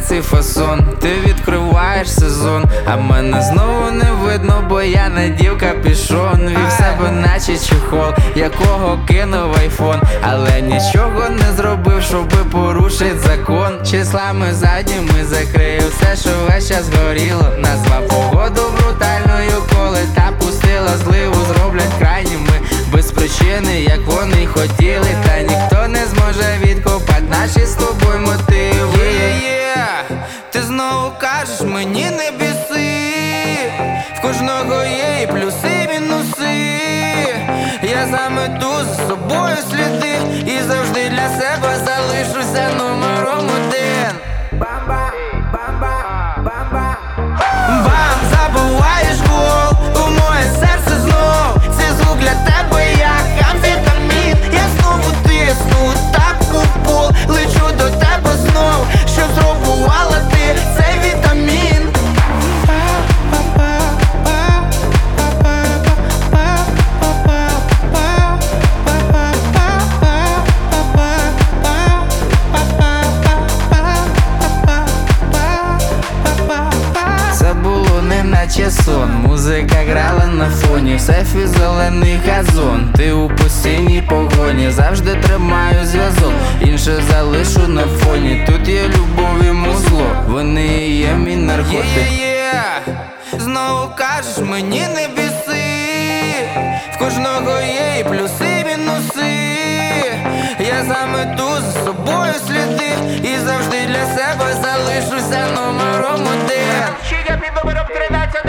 цей фасон, ти відкриваєш сезон, а мене знову не видно, бо я надів капюшон. Вів себе наче чехол, якого кинув айфон, але нічого не зробив, щоби порушить закон. Числами задніми закрию все, що весь час горіло. Назвав погоду брутальною, коли та пустила зливу. Зроблять крайніми без причини, як вони й хотіли. Та ніхто не зможе відкопати наші з тобою мотиви. Ти знову кажеш мені не біси, в кожного є і плюси, і мінуси. Я замету за собою сліди і завжди для себе залишуся номером один. Бам-бам, бам-бам, бам-бам. Бам, забуваєш гол у моє серце знов. Цей звук для тебе як амфетамін. Я знову тисну так у пол, лечу до тебе знов, щоб зробувала ти цей вітамін. Це було не наче сон, музика грала на фоні, в сефі зелений газон. Ти у постійній погоні, завжди тримаю зв'язок, інше залишу на фоні. Тут є любов і музло, вони і є мій наркотик. Знову кажеш мені не біси, в кожного є і плюси, і мінуси. Я замету за собою сліди і завжди для себе залишуся номером один. Чига під номером 13.